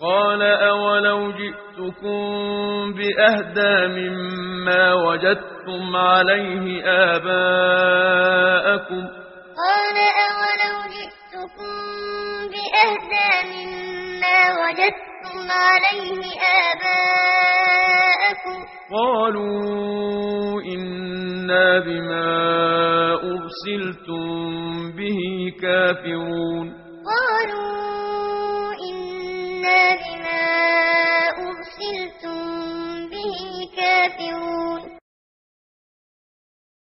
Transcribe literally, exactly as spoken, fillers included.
قال أولو جئتكم بأهدى مما وجدتم عليه آباءكم قال أولو جئتكم بأهدى مما وجدتم عليه آباءكم قالوا إنا بما أرسلتم به كافرون